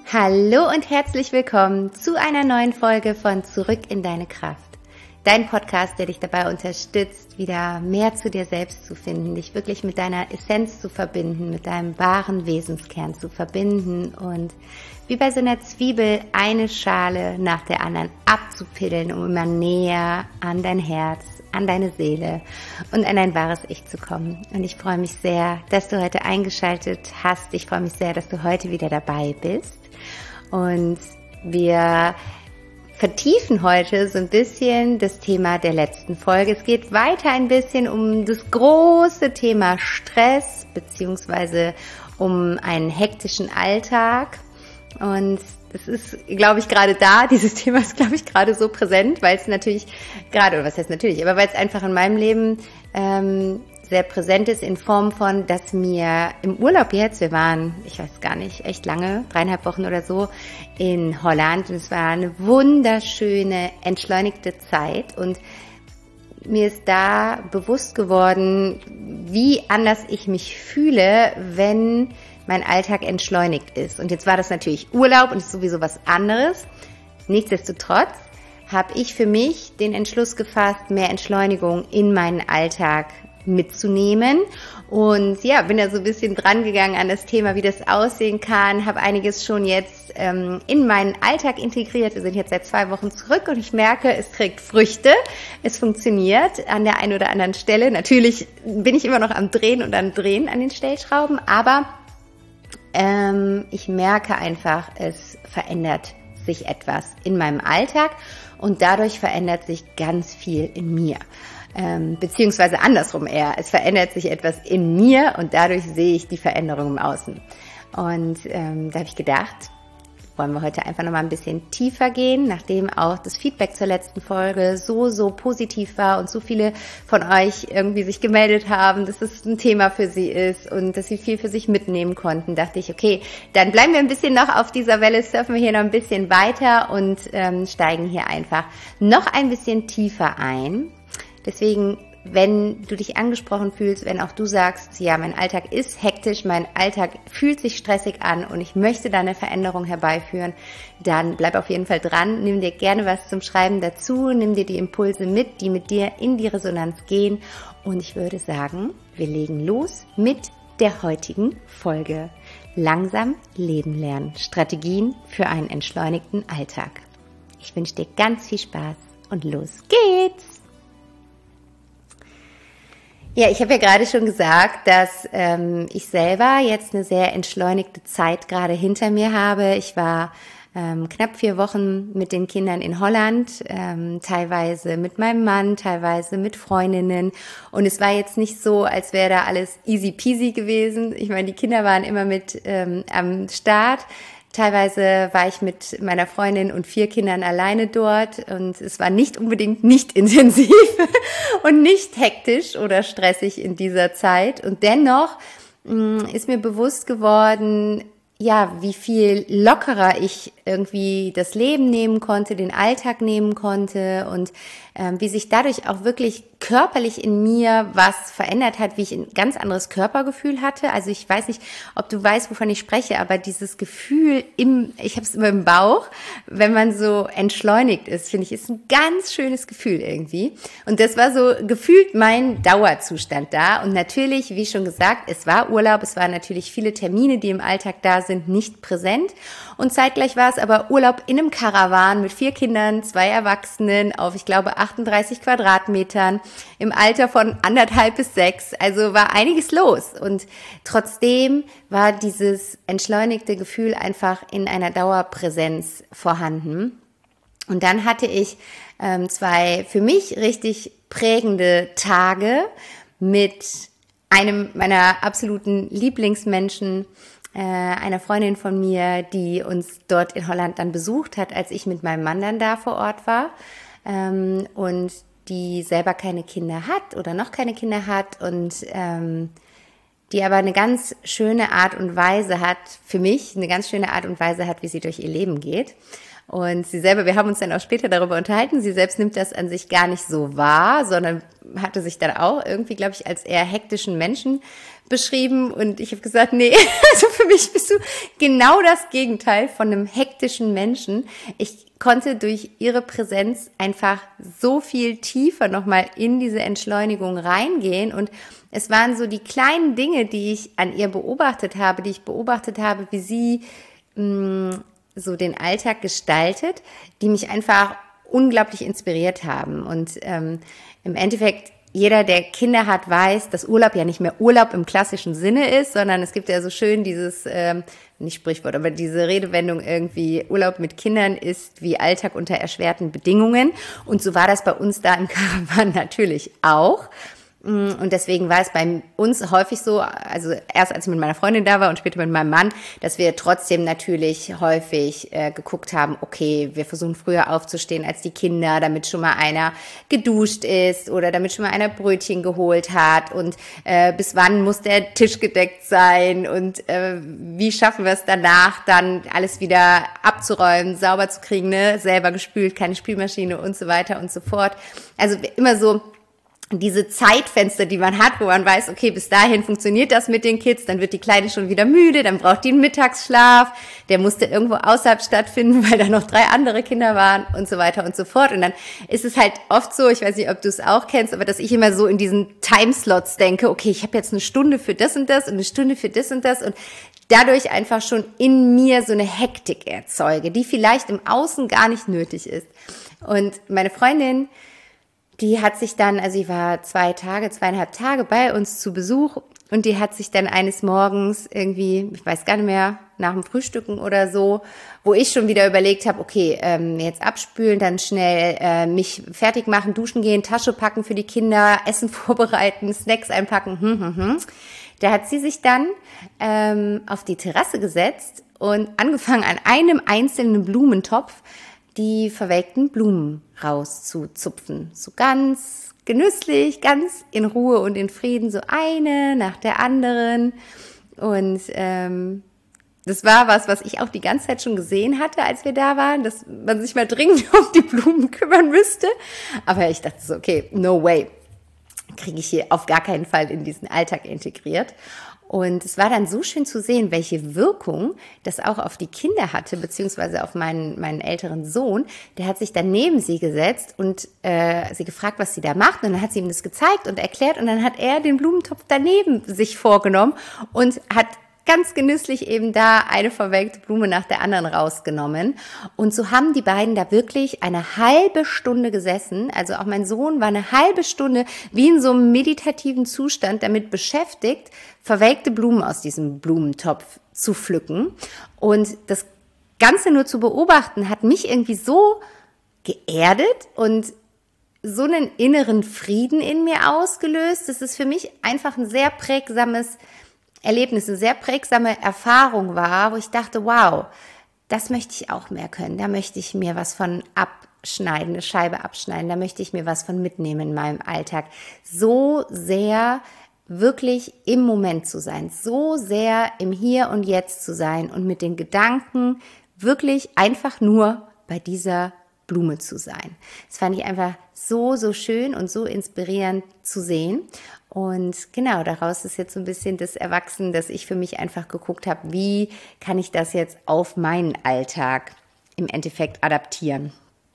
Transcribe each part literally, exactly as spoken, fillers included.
Hallo und herzlich willkommen zu einer neuen Folge von Zurück in deine Kraft. Dein Podcast, der dich dabei unterstützt, wieder mehr zu dir selbst zu finden, dich wirklich mit deiner Essenz zu verbinden, mit deinem wahren Wesenskern zu verbinden und wie bei so einer Zwiebel eine Schale nach der anderen abzupillen, um immer näher an dein Herz, an deine Seele und an dein wahres Ich zu kommen. Und ich freue mich sehr, dass du heute eingeschaltet hast. Ich freue mich sehr, dass du heute wieder dabei bist. Und wir vertiefen heute so ein bisschen das Thema der letzten Folge. Es geht weiter ein bisschen um das große Thema Stress beziehungsweise um einen hektischen Alltag. Und das ist, glaube ich, gerade da, dieses Thema ist, glaube ich, gerade so präsent, weil es natürlich gerade, oder was heißt natürlich, aber weil es einfach in meinem Leben ähm, sehr präsent ist in Form von, dass mir im Urlaub jetzt, wir waren, ich weiß gar nicht, echt lange, dreieinhalb Wochen oder so in Holland und es war eine wunderschöne, entschleunigte Zeit und mir ist da bewusst geworden, wie anders ich mich fühle, wenn mein Alltag entschleunigt ist. Und jetzt war das natürlich Urlaub und ist sowieso was anderes. Nichtsdestotrotz habe ich für mich den Entschluss gefasst, mehr Entschleunigung in meinen Alltag mitzunehmen und ja, bin da so ein bisschen dran gegangen an das Thema, wie das aussehen kann, habe einiges schon jetzt ähm, in meinen Alltag integriert. Wir sind jetzt seit zwei Wochen zurück und ich merke, es trägt Früchte, es funktioniert an der einen oder anderen Stelle. Natürlich bin ich immer noch am Drehen und am Drehen an den Stellschrauben, aber ähm, ich merke einfach, es verändert sich etwas in meinem Alltag und dadurch verändert sich ganz viel in mir. Ähm, beziehungsweise andersrum eher. Es verändert sich etwas in mir und dadurch sehe ich die Veränderung im Außen. Und ähm, da habe ich gedacht, wollen wir heute einfach nochmal ein bisschen tiefer gehen, nachdem auch das Feedback zur letzten Folge so, so positiv war und so viele von euch irgendwie sich gemeldet haben, dass es ein Thema für sie ist und dass sie viel für sich mitnehmen konnten, dachte ich, okay, dann bleiben wir ein bisschen noch auf dieser Welle, surfen wir hier noch ein bisschen weiter und ähm, steigen hier einfach noch ein bisschen tiefer ein. Deswegen, wenn du dich angesprochen fühlst, wenn auch du sagst, ja, mein Alltag ist hektisch, mein Alltag fühlt sich stressig an und ich möchte da eine Veränderung herbeiführen, dann bleib auf jeden Fall dran, nimm dir gerne was zum Schreiben dazu, nimm dir die Impulse mit, die mit dir in die Resonanz gehen und ich würde sagen, wir legen los mit der heutigen Folge. Langsam leben lernen, Strategien für einen entschleunigten Alltag. Ich wünsche dir ganz viel Spaß und los geht's! Ja, ich habe ja gerade schon gesagt, dass ähm, ich selber jetzt eine sehr entschleunigte Zeit gerade hinter mir habe. Ich war ähm, knapp vier Wochen mit den Kindern in Holland, ähm, teilweise mit meinem Mann, teilweise mit Freundinnen. Und es war jetzt nicht so, als wäre da alles easy peasy gewesen. Ich meine, die Kinder waren immer mit ähm, am Start. Teilweise war ich mit meiner Freundin und vier Kindern alleine dort und es war nicht unbedingt nicht intensiv und nicht hektisch oder stressig in dieser Zeit. Und dennoch mh, ist mir bewusst geworden, ja, wie viel lockerer ich irgendwie das Leben nehmen konnte, den Alltag nehmen konnte und ähm, wie sich dadurch auch wirklich körperlich in mir was verändert hat, wie ich ein ganz anderes Körpergefühl hatte. Also ich weiß nicht, ob du weißt, wovon ich spreche, aber dieses Gefühl im, ich habe es immer im Bauch, wenn man so entschleunigt ist, finde ich, ist ein ganz schönes Gefühl irgendwie. Und das war so gefühlt mein Dauerzustand da. Und natürlich, wie schon gesagt, es war Urlaub, es waren natürlich viele Termine, die im Alltag da sind, nicht präsent. Und zeitgleich war es aber Urlaub in einem Karawan mit vier Kindern, zwei Erwachsenen auf, ich glaube, achtunddreißig Quadratmetern im Alter von anderthalb bis sechs. Also war einiges los. Und trotzdem war dieses entschleunigte Gefühl einfach in einer Dauerpräsenz vorhanden. Und dann hatte ich ähm, zwei für mich richtig prägende Tage mit einem meiner absoluten Lieblingsmenschen, äh, einer Freundin von mir, die uns dort in Holland dann besucht hat, als ich mit meinem Mann dann da vor Ort war. Ähm, und die selber keine Kinder hat oder noch keine Kinder hat und ähm, die aber eine ganz schöne Art und Weise hat, für mich eine ganz schöne Art und Weise hat, wie sie durch ihr Leben geht. Und sie selber, wir haben uns dann auch später darüber unterhalten, sie selbst nimmt das an sich gar nicht so wahr, sondern hatte sich dann auch irgendwie, glaube ich, als eher hektischen Menschen beschrieben. Und ich habe gesagt, nee, also für mich bist du genau das Gegenteil von einem hektischen Menschen. Ich konnte durch ihre Präsenz einfach so viel tiefer nochmal in diese Entschleunigung reingehen. Und es waren so die kleinen Dinge, die ich an ihr beobachtet habe, die ich beobachtet habe, wie sie mh, so den Alltag gestaltet, die mich einfach unglaublich inspiriert haben. Und ähm, im Endeffekt, jeder, der Kinder hat, weiß, dass Urlaub ja nicht mehr Urlaub im klassischen Sinne ist, sondern es gibt ja so schön dieses, ähm, nicht Sprichwort, aber diese Redewendung irgendwie, Urlaub mit Kindern ist wie Alltag unter erschwerten Bedingungen. Und so war das bei uns da im Caravan natürlich auch. Und deswegen war es bei uns häufig so, also erst als ich mit meiner Freundin da war und später mit meinem Mann, dass wir trotzdem natürlich häufig äh, geguckt haben, okay, wir versuchen früher aufzustehen als die Kinder, damit schon mal einer geduscht ist oder damit schon mal einer Brötchen geholt hat und äh, bis wann muss der Tisch gedeckt sein und äh, wie schaffen wir es danach, dann alles wieder abzuräumen, sauber zu kriegen, ne? Selber gespült, keine Spülmaschine und so weiter und so fort. Also immer so diese Zeitfenster, die man hat, wo man weiß, okay, bis dahin funktioniert das mit den Kids, dann wird die Kleine schon wieder müde, dann braucht die einen Mittagsschlaf, der musste irgendwo außerhalb stattfinden, weil da noch drei andere Kinder waren und so weiter und so fort. Und dann ist es halt oft so, ich weiß nicht, ob du es auch kennst, aber dass ich immer so in diesen Timeslots denke, okay, ich habe jetzt eine Stunde für das und das und eine Stunde für das und das und dadurch einfach schon in mir so eine Hektik erzeuge, die vielleicht im Außen gar nicht nötig ist. Und meine Freundin, die hat sich dann, also sie war zwei Tage, zweieinhalb Tage bei uns zu Besuch und die hat sich dann eines Morgens irgendwie, ich weiß gar nicht mehr, nach dem Frühstücken oder so, wo ich schon wieder überlegt habe, okay, ähm, jetzt abspülen, dann schnell äh, mich fertig machen, duschen gehen, Tasche packen für die Kinder, Essen vorbereiten, Snacks einpacken, hm, hm, hm. Da hat sie sich dann ähm, auf die Terrasse gesetzt und angefangen an einem einzelnen Blumentopf die verwelkten Blumen rauszuzupfen. So ganz genüsslich, ganz in Ruhe und in Frieden, so eine nach der anderen. Und ähm, das war was, was ich auch die ganze Zeit schon gesehen hatte, als wir da waren, dass man sich mal dringend um die Blumen kümmern müsste. Aber ich dachte so, okay, no way, kriege ich hier auf gar keinen Fall in diesen Alltag integriert. Und es war dann so schön zu sehen, welche Wirkung das auch auf die Kinder hatte, beziehungsweise auf meinen, meinen älteren Sohn. Der hat sich dann neben sie gesetzt und äh, sie gefragt, was sie da macht. Und dann hat sie ihm das gezeigt und erklärt. Und dann hat er den Blumentopf daneben sich vorgenommen und hat ganz genüsslich eben da eine verwelkte Blume nach der anderen rausgenommen. Und so haben die beiden da wirklich eine halbe Stunde gesessen. Also auch mein Sohn war eine halbe Stunde wie in so einem meditativen Zustand damit beschäftigt, verwelkte Blumen aus diesem Blumentopf zu pflücken. Und das Ganze nur zu beobachten, hat mich irgendwie so geerdet und so einen inneren Frieden in mir ausgelöst. Das ist für mich einfach ein sehr prägsames Erlebnis, eine sehr prägsame Erfahrung war, wo ich dachte, wow, das möchte ich auch mehr können. Da möchte ich mir was von abschneiden, eine Scheibe abschneiden. Da möchte ich mir was von mitnehmen in meinem Alltag. So sehr wirklich im Moment zu sein, so sehr im Hier und Jetzt zu sein und mit den Gedanken wirklich einfach nur bei dieser Blume zu sein. Das fand ich einfach so, so schön und so inspirierend zu sehen. Und genau, daraus ist jetzt so ein bisschen das Erwachsen, dass ich für mich einfach geguckt habe, wie kann ich das jetzt auf meinen Alltag im Endeffekt adaptieren.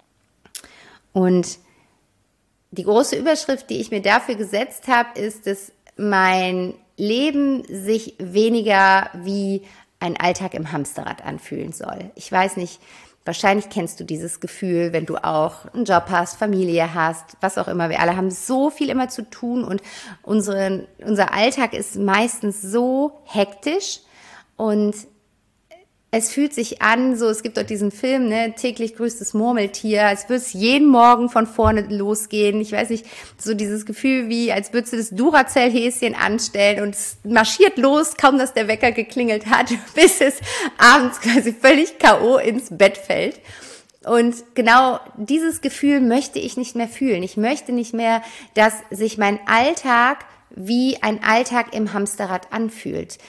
Und die große Überschrift, die ich mir dafür gesetzt habe, ist, dass mein Leben sich weniger wie ein Alltag im Hamsterrad anfühlen soll. Ich weiß nicht, wahrscheinlich kennst du dieses Gefühl, wenn du auch einen Job hast, Familie hast, was auch immer. Wir alle haben so viel immer zu tun und unsere, unser Alltag ist meistens so hektisch und es fühlt sich an, so, es gibt dort diesen Film, ne, täglich grüßt das Murmeltier, als würde es jeden Morgen von vorne losgehen. Ich weiß nicht, so dieses Gefühl wie, als würdest du das Duracell-Häschen anstellen und es marschiert los, kaum dass der Wecker geklingelt hat, bis es abends quasi völlig K O ins Bett fällt. Und genau dieses Gefühl möchte ich nicht mehr fühlen. Ich möchte nicht mehr, dass sich mein Alltag wie ein Alltag im Hamsterrad anfühlt.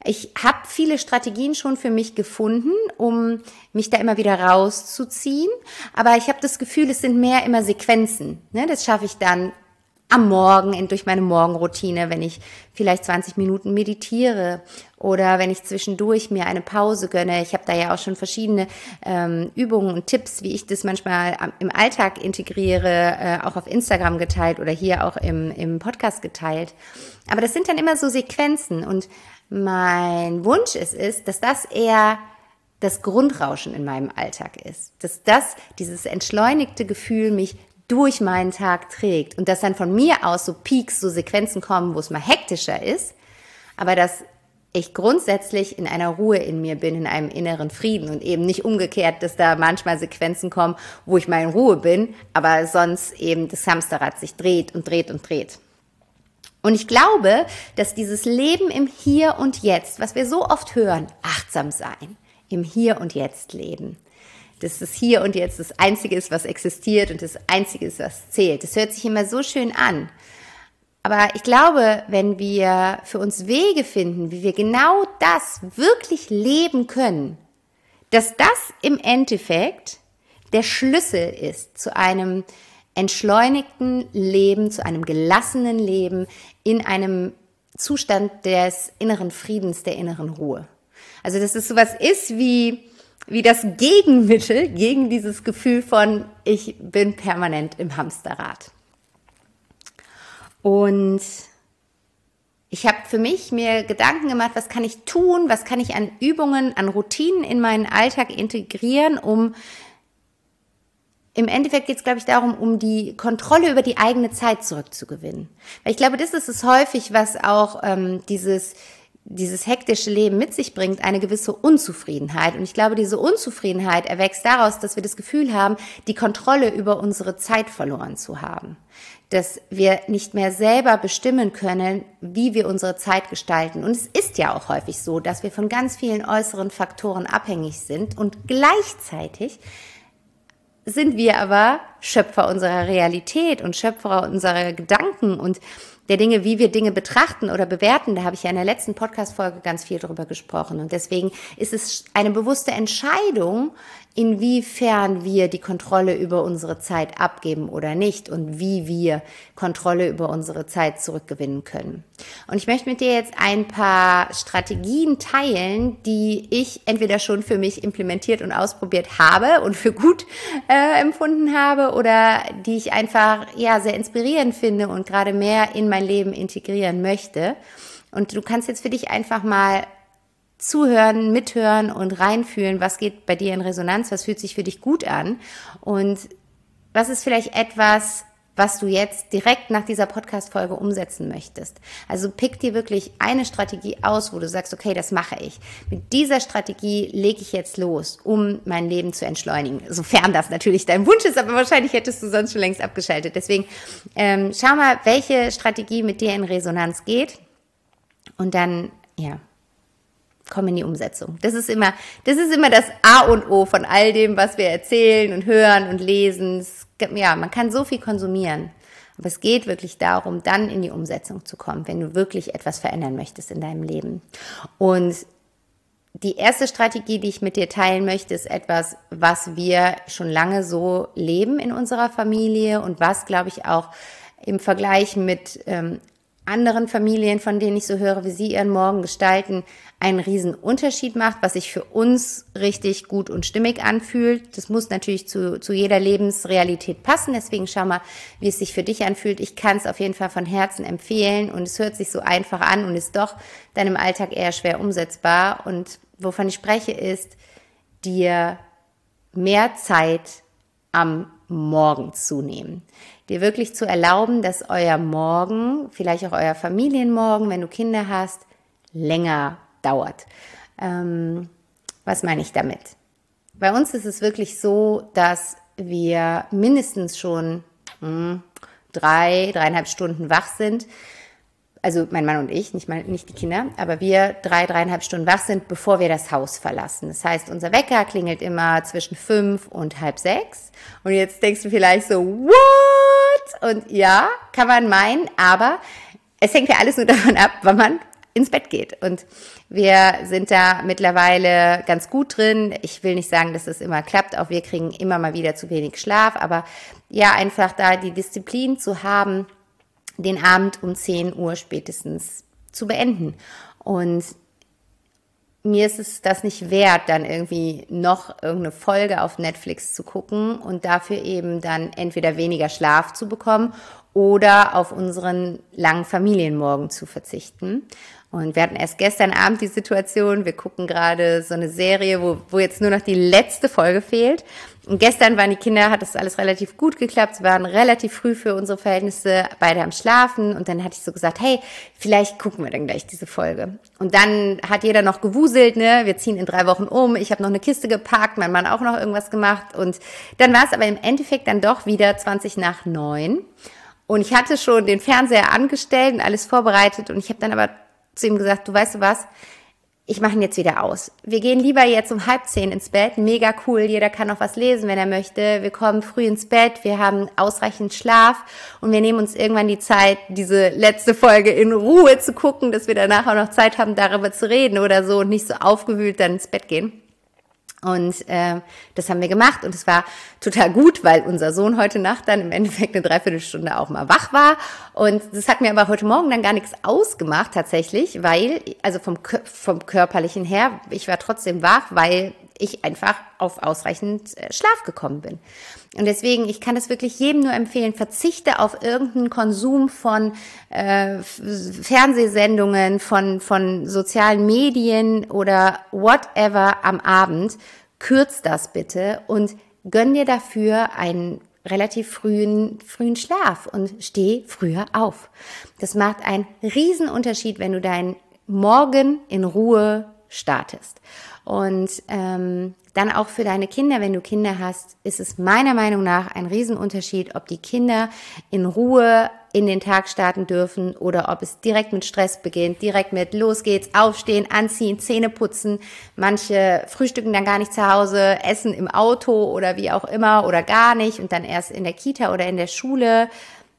Ich habe viele Strategien schon für mich gefunden, um mich da immer wieder rauszuziehen. Aber ich habe das Gefühl, es sind mehr immer Sequenzen. Ne? Das schaffe ich dann am Morgen, durch meine Morgenroutine, wenn ich vielleicht zwanzig Minuten meditiere oder wenn ich zwischendurch mir eine Pause gönne. Ich habe da ja auch schon verschiedene ähm, Übungen und Tipps, wie ich das manchmal am, im Alltag integriere, äh, auch auf Instagram geteilt oder hier auch im, im Podcast geteilt. Aber das sind dann immer so Sequenzen und mein Wunsch ist, ist, dass das eher das Grundrauschen in meinem Alltag ist. Dass das, dieses entschleunigte Gefühl mich durch meinen Tag trägt und dass dann von mir aus so Peaks, so Sequenzen kommen, wo es mal hektischer ist, aber dass ich grundsätzlich in einer Ruhe in mir bin, in einem inneren Frieden und eben nicht umgekehrt, dass da manchmal Sequenzen kommen, wo ich mal in Ruhe bin, aber sonst eben das Hamsterrad sich dreht und dreht und dreht. Und ich glaube, dass dieses Leben im Hier und Jetzt, was wir so oft hören, achtsam sein, im Hier und Jetzt leben, dass das Hier und Jetzt das Einzige ist, was existiert und das Einzige ist, was zählt. Das hört sich immer so schön an. Aber ich glaube, wenn wir für uns Wege finden, wie wir genau das wirklich leben können, dass das im Endeffekt der Schlüssel ist zu einem entschleunigten Leben, zu einem gelassenen Leben, in einem Zustand des inneren Friedens, der inneren Ruhe. Also dass es sowas ist wie wie das Gegenmittel gegen dieses Gefühl von, ich bin permanent im Hamsterrad. Und ich habe für mich mir Gedanken gemacht, was kann ich tun, was kann ich an Übungen, an Routinen in meinen Alltag integrieren, um, im Endeffekt geht es, glaube ich, darum, um die Kontrolle über die eigene Zeit zurückzugewinnen. Weil ich glaube, das ist es häufig, was auch ähm, dieses dieses hektische Leben mit sich bringt, eine gewisse Unzufriedenheit. Und ich glaube, diese Unzufriedenheit erwächst daraus, dass wir das Gefühl haben, die Kontrolle über unsere Zeit verloren zu haben. Dass wir nicht mehr selber bestimmen können, wie wir unsere Zeit gestalten. Und es ist ja auch häufig so, dass wir von ganz vielen äußeren Faktoren abhängig sind und gleichzeitig sind wir aber Schöpfer unserer Realität und Schöpfer unserer Gedanken und der Dinge, wie wir Dinge betrachten oder bewerten. Da habe ich ja in der letzten Podcast-Folge ganz viel drüber gesprochen. Und deswegen ist es eine bewusste Entscheidung, inwiefern wir die Kontrolle über unsere Zeit abgeben oder nicht und wie wir Kontrolle über unsere Zeit zurückgewinnen können. Und ich möchte mit dir jetzt ein paar Strategien teilen, die ich entweder schon für mich implementiert und ausprobiert habe und für gut äh, empfunden habe oder die ich einfach ja sehr inspirierend finde und gerade mehr in mein Leben integrieren möchte. Und du kannst jetzt für dich einfach mal zuhören, mithören und reinfühlen, was geht bei dir in Resonanz, was fühlt sich für dich gut an und was ist vielleicht etwas, was du jetzt direkt nach dieser Podcast-Folge umsetzen möchtest. Also pick dir wirklich eine Strategie aus, wo du sagst, okay, das mache ich. Mit dieser Strategie lege ich jetzt los, um mein Leben zu entschleunigen. Sofern das natürlich dein Wunsch ist, aber wahrscheinlich hättest du sonst schon längst abgeschaltet. Deswegen ähm, schau mal, welche Strategie mit dir in Resonanz geht und dann, ja, komm in die Umsetzung. Das ist immer, das ist immer das A und O von all dem, was wir erzählen und hören und lesen. Es, ja, man kann so viel konsumieren. Aber es geht wirklich darum, dann in die Umsetzung zu kommen, wenn du wirklich etwas verändern möchtest in deinem Leben. Und die erste Strategie, die ich mit dir teilen möchte, ist etwas, was wir schon lange so leben in unserer Familie und was, glaube ich, auch im Vergleich mit ähm, anderen Familien, von denen ich so höre, wie sie ihren Morgen gestalten, einen riesen Unterschied macht, was sich für uns richtig gut und stimmig anfühlt. Das muss natürlich zu, zu jeder Lebensrealität passen, deswegen schau mal, wie es sich für dich anfühlt. Ich kann es auf jeden Fall von Herzen empfehlen und es hört sich so einfach an und ist doch dann im Alltag eher schwer umsetzbar. Und wovon ich spreche ist, dir mehr Zeit am Morgen zu nehmen. Dir wirklich zu erlauben, dass euer Morgen, vielleicht auch euer Familienmorgen, wenn du Kinder hast, länger dauert. Ähm, was meine ich damit? Bei uns ist es wirklich so, dass wir mindestens schon mh, drei, dreieinhalb Stunden wach sind. Also mein Mann und ich, nicht, mein, nicht die Kinder, aber wir drei, dreieinhalb Stunden wach sind, bevor wir das Haus verlassen. Das heißt, unser Wecker klingelt immer zwischen fünf und halb sechs. Und jetzt denkst du vielleicht so, what? Und ja, kann man meinen, aber es hängt ja alles nur davon ab, wann man ins Bett geht. Und wir sind da mittlerweile ganz gut drin. Ich will nicht sagen, dass es immer klappt. Auch wir kriegen immer mal wieder zu wenig Schlaf. Aber ja, einfach da die Disziplin zu haben, den Abend um zehn Uhr spätestens zu beenden. Und mir ist es das nicht wert, dann irgendwie noch irgendeine Folge auf Netflix zu gucken und dafür eben dann entweder weniger Schlaf zu bekommen oder auf unseren langen Familienmorgen zu verzichten. Und wir hatten erst gestern Abend die Situation, wir gucken gerade so eine Serie, wo, wo jetzt nur noch die letzte Folge fehlt. Und gestern waren die Kinder, hat das alles relativ gut geklappt, sie waren relativ früh für unsere Verhältnisse beide am Schlafen. Und dann hatte ich so gesagt, hey, vielleicht gucken wir dann gleich diese Folge. Und dann hat jeder noch gewuselt, ne? Wir ziehen in drei Wochen um, ich habe noch eine Kiste gepackt, mein Mann auch noch irgendwas gemacht. Und dann war es aber im Endeffekt dann doch wieder zwanzig nach neun. Und ich hatte schon den Fernseher angestellt und alles vorbereitet. Und ich habe dann aber zu ihm gesagt, du weißt du was, ich mache ihn jetzt wieder aus. Wir gehen lieber jetzt um halb zehn ins Bett, mega cool, jeder kann noch was lesen, wenn er möchte. Wir kommen früh ins Bett, wir haben ausreichend Schlaf und wir nehmen uns irgendwann die Zeit, diese letzte Folge in Ruhe zu gucken, dass wir danach auch noch Zeit haben, darüber zu reden oder so und nicht so aufgewühlt dann ins Bett gehen. Und äh, das haben wir gemacht und es war total gut, weil unser Sohn heute Nacht dann im Endeffekt eine Dreiviertelstunde auch mal wach war. Und das hat mir aber heute Morgen dann gar nichts ausgemacht tatsächlich, weil, also vom, vom Körperlichen her, ich war trotzdem wach, weil ich einfach auf ausreichend Schlaf gekommen bin. Und deswegen, ich kann das wirklich jedem nur empfehlen, verzichte auf irgendeinen Konsum von äh, Fernsehsendungen, von, von sozialen Medien oder whatever am Abend. Kürz das bitte und gönn dir dafür einen relativ frühen, frühen Schlaf und steh früher auf. Das macht einen riesen Unterschied, wenn du deinen Morgen in Ruhe startest. Und ähm, dann auch für deine Kinder, wenn du Kinder hast, ist es meiner Meinung nach ein Riesenunterschied, ob die Kinder in Ruhe in den Tag starten dürfen oder ob es direkt mit Stress beginnt, direkt mit los geht's, aufstehen, anziehen, Zähne putzen. Manche frühstücken dann gar nicht zu Hause, essen im Auto oder wie auch immer oder gar nicht und dann erst in der Kita oder in der Schule.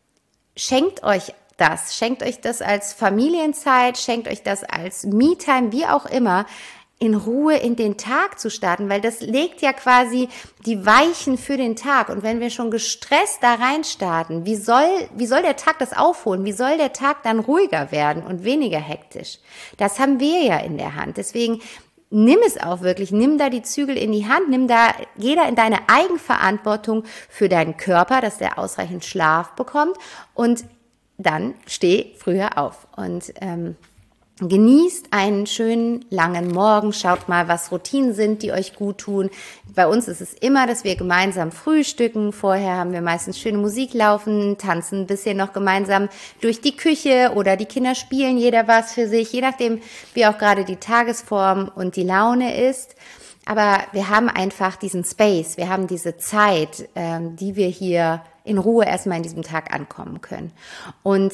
Schenkt euch das, schenkt euch das als Familienzeit, schenkt euch das als Me-Time, wie auch immer, in Ruhe in den Tag zu starten, weil das legt ja quasi die Weichen für den Tag. Und wenn wir schon gestresst da rein starten, wie soll, wie soll der Tag das aufholen? Wie soll der Tag dann ruhiger werden und weniger hektisch? Das haben wir ja in der Hand. Deswegen nimm es auch wirklich, nimm da die Zügel in die Hand, nimm da, geh da in deine Eigenverantwortung für deinen Körper, dass der ausreichend Schlaf bekommt und dann steh früher auf. Und ähm, genießt einen schönen langen Morgen, schaut mal, was Routinen sind, die euch gut tun. Bei uns ist es immer, dass wir gemeinsam frühstücken. Vorher haben wir meistens schöne Musik laufen, tanzen ein bisschen noch gemeinsam durch die Küche oder die Kinder spielen jeder was für sich, je nachdem, wie auch gerade die Tagesform und die Laune ist. Aber wir haben einfach diesen Space, wir haben diese Zeit, ähm, die wir hier in Ruhe erstmal in diesem Tag ankommen können. Und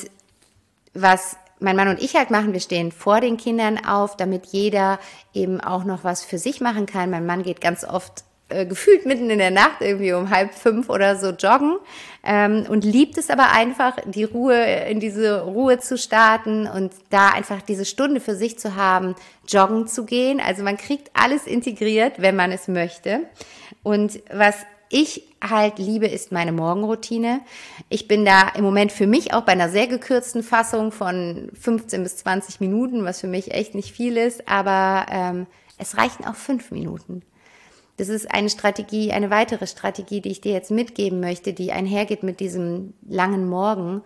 was mein Mann und ich halt machen, wir stehen vor den Kindern auf, damit jeder eben auch noch was für sich machen kann. Mein Mann geht ganz oft äh, gefühlt mitten in der Nacht irgendwie um halb fünf oder so joggen ähm, und liebt es aber einfach, die Ruhe, in diese Ruhe zu starten und da einfach diese Stunde für sich zu haben, joggen zu gehen. Also man kriegt alles integriert, wenn man es möchte. Und was ich halt liebe, ist meine Morgenroutine. Ich bin da im Moment für mich auch bei einer sehr gekürzten Fassung von fünfzehn bis zwanzig Minuten, was für mich echt nicht viel ist, aber ähm, es reichen auch fünf Minuten. Das ist eine Strategie, eine weitere Strategie, die ich dir jetzt mitgeben möchte, die einhergeht mit diesem langen Morgen.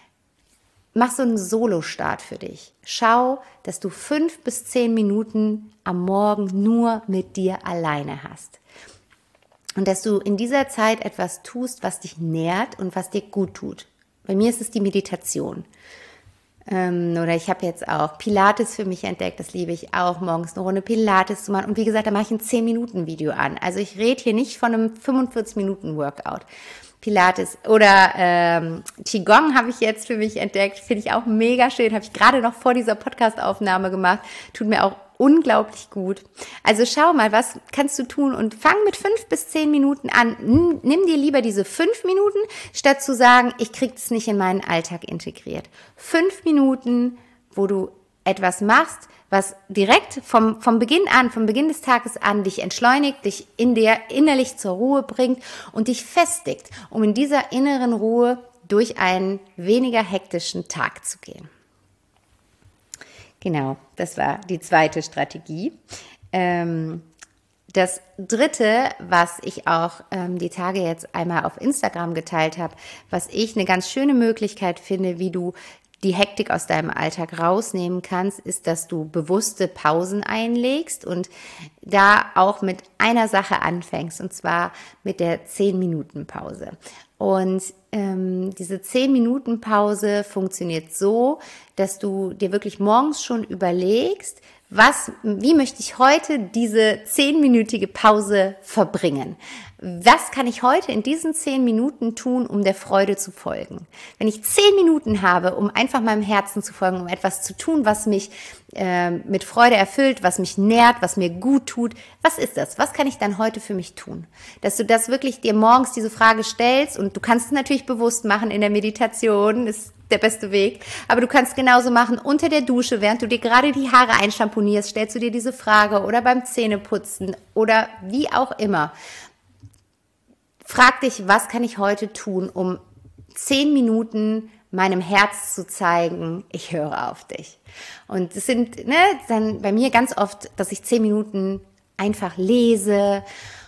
Mach so einen Solo-Start für dich. Schau, dass du fünf bis zehn Minuten am Morgen nur mit dir alleine hast. Und dass du in dieser Zeit etwas tust, was dich nährt und was dir gut tut. Bei mir ist es die Meditation. Ähm, oder ich habe jetzt auch Pilates für mich entdeckt, das liebe ich auch, morgens eine Runde Pilates zu machen. Und wie gesagt, da mache ich ein zehn Minuten Video an. Also ich rede hier nicht von einem fünfundvierzig Minuten Workout. Pilates oder ähm, Qigong habe ich jetzt für mich entdeckt, finde ich auch mega schön, habe ich gerade noch vor dieser Podcast-Aufnahme gemacht, tut mir auch unglaublich gut. Also schau mal, was kannst du tun und fang mit fünf bis zehn Minuten an. Nimm dir lieber diese fünf Minuten, statt zu sagen, ich kriege es nicht in meinen Alltag integriert. Fünf Minuten, wo du etwas machst, was direkt vom, vom Beginn an, vom Beginn des Tages an dich entschleunigt, dich in der innerlich zur Ruhe bringt und dich festigt, um in dieser inneren Ruhe durch einen weniger hektischen Tag zu gehen. Genau, das war die zweite Strategie. Ähm, das dritte, was ich auch ähm, die Tage jetzt einmal auf Instagram geteilt habe, was ich eine ganz schöne Möglichkeit finde, wie du die Hektik aus deinem Alltag rausnehmen kannst, ist, dass du bewusste Pausen einlegst und da auch mit einer Sache anfängst, und zwar mit der zehn-Minuten-Pause. Und ähm, diese zehn-Minuten-Pause funktioniert so, dass du dir wirklich morgens schon überlegst, was, wie möchte ich heute diese zehnminütige Pause verbringen? Was kann ich heute in diesen zehn Minuten tun, um der Freude zu folgen? Wenn ich zehn Minuten habe, um einfach meinem Herzen zu folgen, um etwas zu tun, was mich äh, mit Freude erfüllt, was mich nährt, was mir gut tut, was ist das? Was kann ich dann heute für mich tun? Dass du das wirklich dir morgens diese Frage stellst, und du kannst es natürlich bewusst machen in der Meditation, ist der beste Weg, aber du kannst genauso machen unter der Dusche, während du dir gerade die Haare einschamponierst, stellst du dir diese Frage, oder beim Zähneputzen oder wie auch immer. Frag dich, was kann ich heute tun, um zehn Minuten meinem Herz zu zeigen, ich höre auf dich. Und es sind ne, dann bei mir ganz oft, dass ich zehn Minuten einfach lese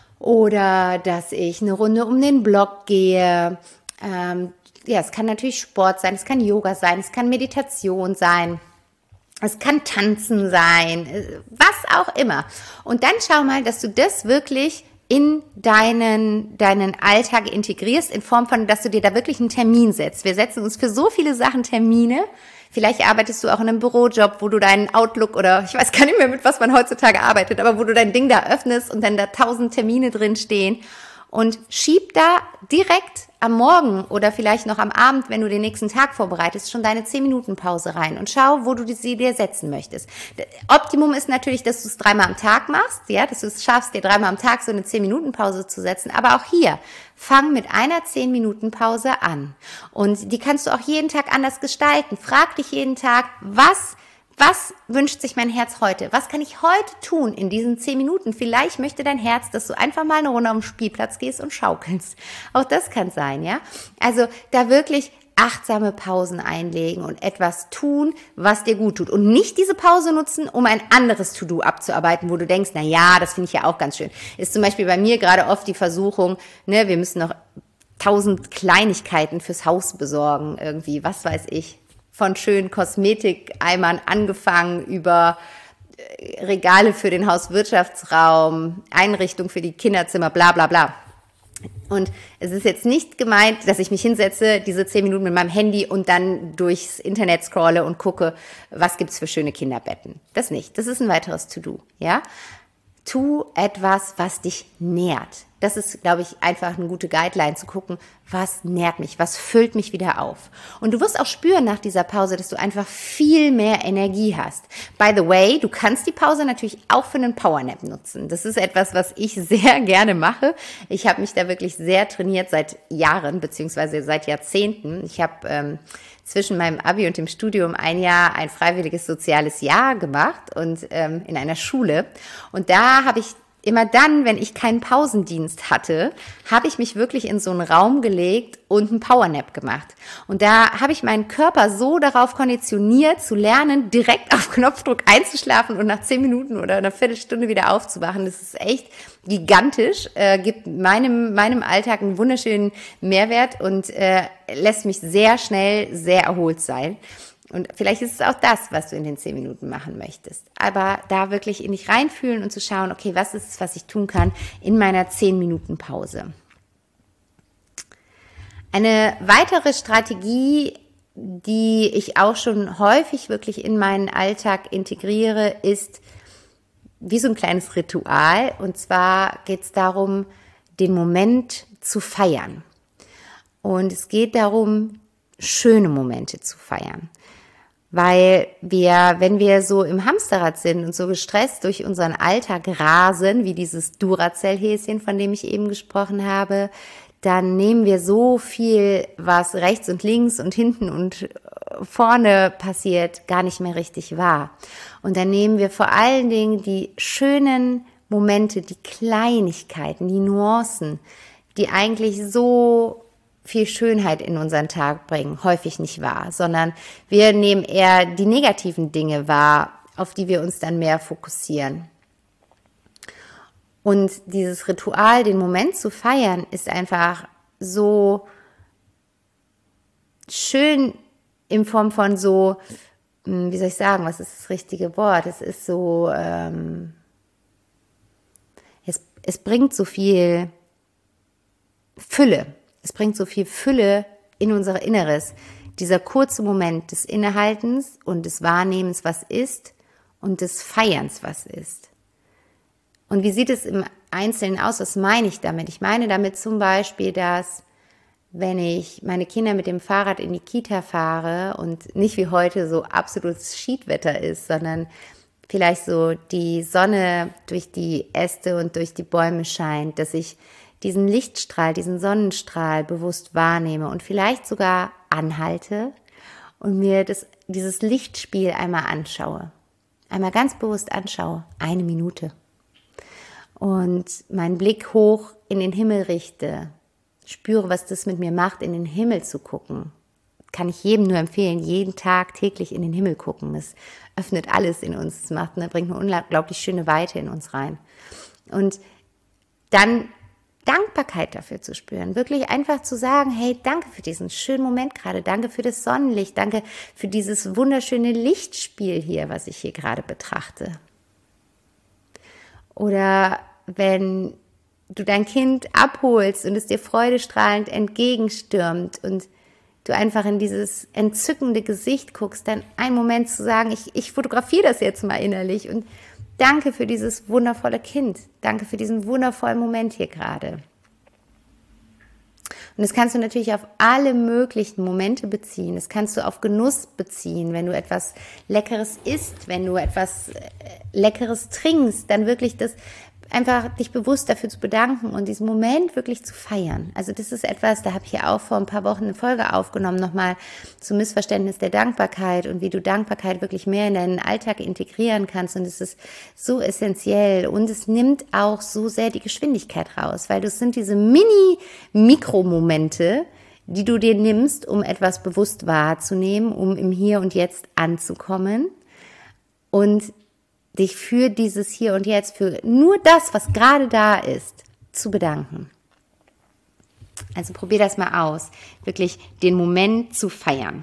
oder dass ich eine Runde um den Block gehe. Ähm, ja, es kann natürlich Sport sein, es kann Yoga sein, es kann Meditation sein. Es kann Tanzen sein, was auch immer. Und dann schau mal, dass du das wirklich in deinen, deinen Alltag integrierst, in Form von, dass du dir da wirklich einen Termin setzt. Wir setzen uns für so viele Sachen Termine. Vielleicht arbeitest du auch in einem Bürojob, wo du deinen Outlook oder ich weiß gar nicht mehr, mit was man heutzutage arbeitet, aber wo du dein Ding da öffnest und dann da tausend Termine drin stehen. Und schieb da direkt am Morgen oder vielleicht noch am Abend, wenn du den nächsten Tag vorbereitest, schon deine zehn-Minuten-Pause rein und schau, wo du sie dir setzen möchtest. Optimum ist natürlich, dass du es dreimal am Tag machst, ja, dass du es schaffst, dir dreimal am Tag so eine zehn-Minuten-Pause zu setzen. Aber auch hier, fang mit einer zehn-Minuten-Pause an. Und die kannst du auch jeden Tag anders gestalten. Frag dich jeden Tag, was Was wünscht sich mein Herz heute? Was kann ich heute tun in diesen zehn Minuten? Vielleicht möchte dein Herz, dass du einfach mal eine Runde am Spielplatz gehst und schaukelst. Auch das kann sein, ja? Also da wirklich achtsame Pausen einlegen und etwas tun, was dir gut tut. Und nicht diese Pause nutzen, um ein anderes To-Do abzuarbeiten, wo du denkst, na ja, das finde ich ja auch ganz schön. Ist zum Beispiel bei mir gerade oft die Versuchung, ne, wir müssen noch tausend Kleinigkeiten fürs Haus besorgen, irgendwie, was weiß ich. Von schönen Kosmetikeimern angefangen über Regale für den Hauswirtschaftsraum, Einrichtung für die Kinderzimmer, bla bla bla. Und es ist jetzt nicht gemeint, dass ich mich hinsetze, diese zehn Minuten mit meinem Handy und dann durchs Internet scrolle und gucke, was gibt's für schöne Kinderbetten. Das nicht. Das ist ein weiteres To-Do, ja? Tu etwas, was dich nährt. Das ist, glaube ich, einfach eine gute Guideline zu gucken, was nährt mich, was füllt mich wieder auf. Und du wirst auch spüren nach dieser Pause, dass du einfach viel mehr Energie hast. By the way, du kannst die Pause natürlich auch für einen Powernap nutzen. Das ist etwas, was ich sehr gerne mache. Ich habe mich da wirklich sehr trainiert seit Jahren, beziehungsweise seit Jahrzehnten. Ich habe ähm, zwischen meinem Abi und dem Studium ein Jahr ein freiwilliges soziales Jahr gemacht und ähm, in einer Schule. Und da habe ich immer dann, wenn ich keinen Pausendienst hatte, habe ich mich wirklich in so einen Raum gelegt und einen Powernap gemacht. Und da habe ich meinen Körper so darauf konditioniert, zu lernen, direkt auf Knopfdruck einzuschlafen und nach zehn Minuten oder einer Viertelstunde wieder aufzuwachen. Das ist echt gigantisch, äh, gibt meinem, meinem Alltag einen wunderschönen Mehrwert und äh, lässt mich sehr schnell sehr erholt sein. Und vielleicht ist es auch das, was du in den zehn Minuten machen möchtest. Aber da wirklich in dich reinfühlen und zu schauen, okay, was ist es, was ich tun kann in meiner zehn Minuten Pause. Eine weitere Strategie, die ich auch schon häufig wirklich in meinen Alltag integriere, ist wie so ein kleines Ritual. Und zwar geht es darum, den Moment zu feiern. Und es geht darum, schöne Momente zu feiern. Weil wir, wenn wir so im Hamsterrad sind und so gestresst durch unseren Alltag rasen, wie dieses Duracell-Häschen, von dem ich eben gesprochen habe, dann nehmen wir so viel, was rechts und links und hinten und vorne passiert, gar nicht mehr richtig wahr. Und dann nehmen wir vor allen Dingen die schönen Momente, die Kleinigkeiten, die Nuancen, die eigentlich so viel Schönheit in unseren Tag bringen, häufig nicht wahr, sondern wir nehmen eher die negativen Dinge wahr, auf die wir uns dann mehr fokussieren. Und dieses Ritual, den Moment zu feiern, ist einfach so schön in Form von so, wie soll ich sagen, was ist das richtige Wort? Es ist so, ähm, es, es bringt so viel Fülle. Es bringt so viel Fülle in unser Inneres. Dieser kurze Moment des Innehaltens und des Wahrnehmens, was ist, und des Feierns, was ist. Und wie sieht es im Einzelnen aus? Was meine ich damit? Ich meine damit zum Beispiel, dass wenn ich meine Kinder mit dem Fahrrad in die Kita fahre und nicht wie heute so absolutes Schiedwetter ist, sondern vielleicht so die Sonne durch die Äste und durch die Bäume scheint, dass ich diesen Lichtstrahl, diesen Sonnenstrahl bewusst wahrnehme und vielleicht sogar anhalte und mir das, dieses Lichtspiel einmal anschaue. Einmal ganz bewusst anschaue, eine Minute. Und meinen Blick hoch in den Himmel richte, spüre, was das mit mir macht, in den Himmel zu gucken. Kann ich jedem nur empfehlen, jeden Tag täglich in den Himmel gucken. Es öffnet alles in uns, es macht, ne, bringt eine unglaublich schöne Weite in uns rein. Und dann Dankbarkeit dafür zu spüren, wirklich einfach zu sagen, hey, danke für diesen schönen Moment gerade, danke für das Sonnenlicht, danke für dieses wunderschöne Lichtspiel hier, was ich hier gerade betrachte. Oder wenn du dein Kind abholst und es dir freudestrahlend entgegenstürmt und du einfach in dieses entzückende Gesicht guckst, dann einen Moment zu sagen, ich, ich fotografiere das jetzt mal innerlich und danke für dieses wundervolle Kind. Danke für diesen wundervollen Moment hier gerade. Und das kannst du natürlich auf alle möglichen Momente beziehen. Das kannst du auf Genuss beziehen, wenn du etwas Leckeres isst, wenn du etwas Leckeres trinkst, dann wirklich das einfach dich bewusst dafür zu bedanken und diesen Moment wirklich zu feiern. Also das ist etwas, da habe ich ja auch vor ein paar Wochen eine Folge aufgenommen, nochmal zum Missverständnis der Dankbarkeit und wie du Dankbarkeit wirklich mehr in deinen Alltag integrieren kannst. Und es ist so essentiell und es nimmt auch so sehr die Geschwindigkeit raus, weil das sind diese Mini-Mikromomente, die du dir nimmst, um etwas bewusst wahrzunehmen, um im Hier und Jetzt anzukommen und dich für dieses Hier und Jetzt, für nur das, was gerade da ist, zu bedanken. Also probier das mal aus, wirklich den Moment zu feiern.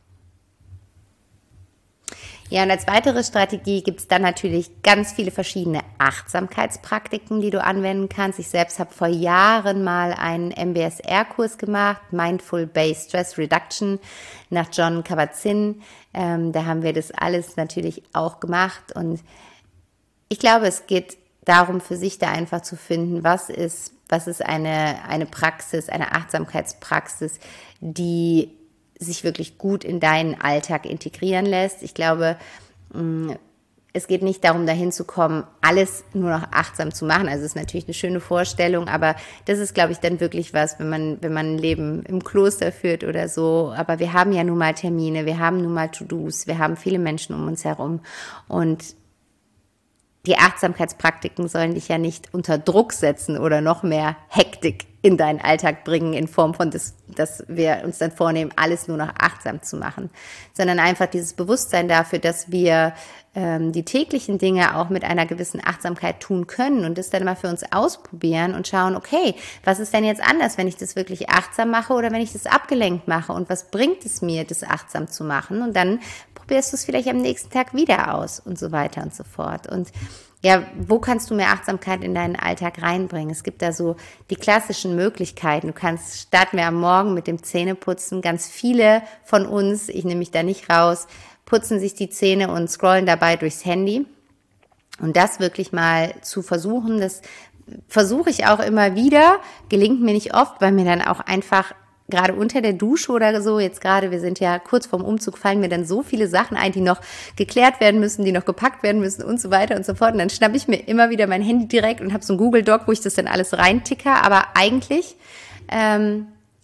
Ja, und als weitere Strategie gibt es dann natürlich ganz viele verschiedene Achtsamkeitspraktiken, die du anwenden kannst. Ich selbst habe vor Jahren mal einen M B S R-Kurs gemacht, Mindful Based Stress Reduction, nach Jon Kabat-Zinn. Ähm, da haben wir das alles natürlich auch gemacht. Und ich glaube, es geht darum, für sich da einfach zu finden, was ist, was ist eine, eine Praxis, eine Achtsamkeitspraxis, die sich wirklich gut in deinen Alltag integrieren lässt. Ich glaube, es geht nicht darum, dahin zu kommen, alles nur noch achtsam zu machen. Also es ist natürlich eine schöne Vorstellung, aber das ist, glaube ich, dann wirklich was, wenn man, wenn man ein Leben im Kloster führt oder so. Aber wir haben ja nun mal Termine, wir haben nun mal To-Dos, wir haben viele Menschen um uns herum und die Achtsamkeitspraktiken sollen dich ja nicht unter Druck setzen oder noch mehr Hektik in deinen Alltag bringen in Form von, das, dass wir uns dann vornehmen, alles nur noch achtsam zu machen, sondern einfach dieses Bewusstsein dafür, dass wir ähm, die täglichen Dinge auch mit einer gewissen Achtsamkeit tun können und das dann mal für uns ausprobieren und schauen, okay, was ist denn jetzt anders, wenn ich das wirklich achtsam mache oder wenn ich das abgelenkt mache und was bringt es mir, das achtsam zu machen und dann probierst du es vielleicht am nächsten Tag wieder aus und so weiter und so fort. Und ja, wo kannst du mehr Achtsamkeit in deinen Alltag reinbringen? Es gibt da so die klassischen Möglichkeiten. Du kannst, starten wir am Morgen mit dem Zähneputzen. Ganz viele von uns, ich nehme mich da nicht raus, putzen sich die Zähne und scrollen dabei durchs Handy. Und das wirklich mal zu versuchen, das versuche ich auch immer wieder, gelingt mir nicht oft, weil mir dann auch einfach gerade unter der Dusche oder so, jetzt gerade, wir sind ja kurz vorm Umzug, fallen mir dann so viele Sachen ein, die noch geklärt werden müssen, die noch gepackt werden müssen und so weiter und so fort. Und dann schnappe ich mir immer wieder mein Handy direkt und habe so ein Google Doc, wo ich das dann alles reinticke. Aber eigentlich ähm,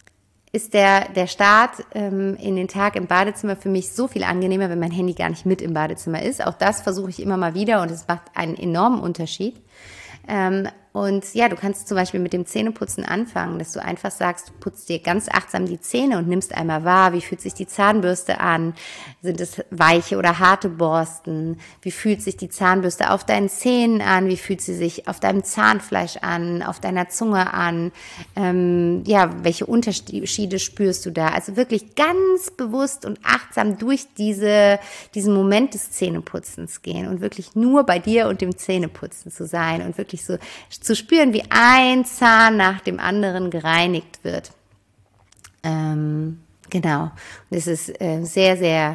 ist der, der Start ähm, in den Tag im Badezimmer für mich so viel angenehmer, wenn mein Handy gar nicht mit im Badezimmer ist. Auch das versuche ich immer mal wieder und es macht einen enormen Unterschied. Ähm, und ja, du kannst zum Beispiel mit dem Zähneputzen anfangen, dass du einfach sagst, du putzt dir ganz achtsam die Zähne und nimmst einmal wahr, wie fühlt sich die Zahnbürste an, sind es weiche oder harte Borsten, wie fühlt sich die Zahnbürste auf deinen Zähnen an, wie fühlt sie sich auf deinem Zahnfleisch an, auf deiner Zunge an, ähm, ja, welche Unterschiede spürst du da, also wirklich ganz bewusst und achtsam durch diese, diesen Moment des Zähneputzens gehen und wirklich nur bei dir und dem Zähneputzen zu sein und wirklich so zu spüren, wie ein Zahn nach dem anderen gereinigt wird. Ähm, genau. Und es ist äh, sehr, sehr,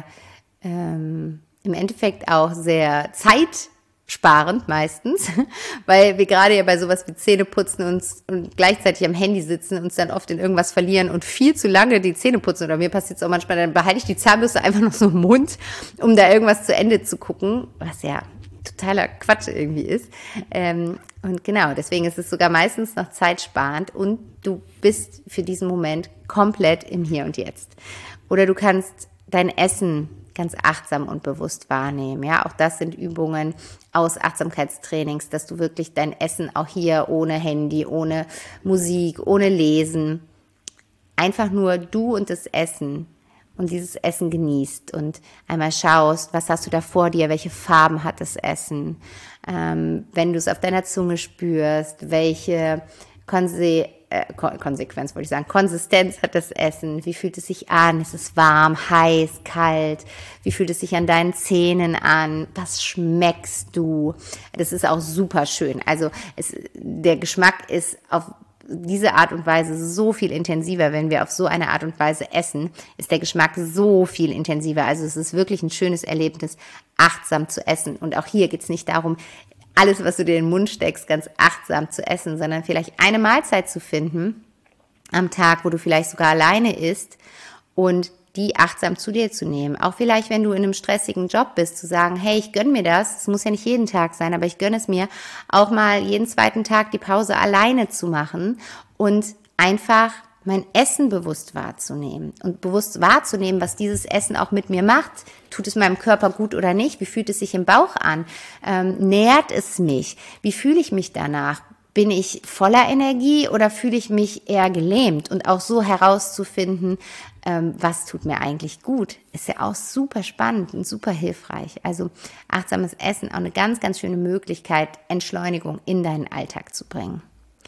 ähm, im Endeffekt auch sehr zeitsparend meistens, weil wir gerade ja bei sowas wie Zähneputzen uns und gleichzeitig am Handy sitzen, uns dann oft in irgendwas verlieren und viel zu lange die Zähne putzen. Oder mir passiert es auch manchmal, dann behalte ich die Zahnbürste einfach noch so im Mund, um da irgendwas zu Ende zu gucken, was ja totaler Quatsch irgendwie ist. Ähm, und genau, deswegen ist es sogar meistens noch zeitsparend und du bist für diesen Moment komplett im Hier und Jetzt. Oder du kannst dein Essen ganz achtsam und bewusst wahrnehmen. Ja, auch das sind Übungen aus Achtsamkeitstrainings, dass du wirklich dein Essen auch hier ohne Handy, ohne Musik, ohne Lesen, einfach nur du und das Essen und dieses Essen genießt und einmal schaust, was hast du da vor dir, welche Farben hat das Essen, ähm, wenn du es auf deiner Zunge spürst, welche Konse- äh, Konsequenz, wollte ich sagen, Konsistenz hat das Essen, wie fühlt es sich an, ist es warm, heiß, kalt, wie fühlt es sich an deinen Zähnen an, was schmeckst du, das ist auch super schön, also es, der Geschmack ist auf diese Art und Weise so viel intensiver, wenn wir auf so eine Art und Weise essen, ist der Geschmack so viel intensiver. Also es ist wirklich ein schönes Erlebnis, achtsam zu essen. Und auch hier geht es nicht darum, alles, was du dir in den Mund steckst, ganz achtsam zu essen, sondern vielleicht eine Mahlzeit zu finden am Tag, wo du vielleicht sogar alleine isst und die achtsam zu dir zu nehmen. Auch vielleicht, wenn du in einem stressigen Job bist, zu sagen, hey, ich gönne mir das, es muss ja nicht jeden Tag sein, aber ich gönne es mir, auch mal jeden zweiten Tag die Pause alleine zu machen und einfach mein Essen bewusst wahrzunehmen und bewusst wahrzunehmen, was dieses Essen auch mit mir macht. Tut es meinem Körper gut oder nicht? Wie fühlt es sich im Bauch an? Ähm, nährt es mich? Wie fühle ich mich danach? Bin ich voller Energie oder fühle ich mich eher gelähmt? Und auch so herauszufinden, ähm, was tut mir eigentlich gut, ist ja auch super spannend und super hilfreich. Also achtsames Essen auch eine ganz, ganz schöne Möglichkeit, Entschleunigung in deinen Alltag zu bringen.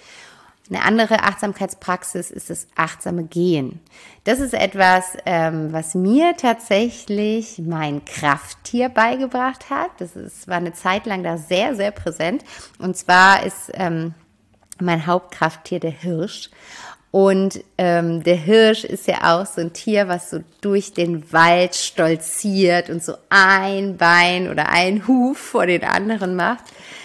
Eine andere Achtsamkeitspraxis ist das achtsame Gehen. Das ist etwas, ähm, was mir tatsächlich mein Krafttier beigebracht hat. Das ist, war eine Zeit lang da sehr, sehr präsent. Und zwar ist ähm, mein Hauptkrafttier der Hirsch. Und ähm, der Hirsch ist ja auch so ein Tier, was so durch den Wald stolziert und so ein Bein oder ein Huf vor den anderen macht.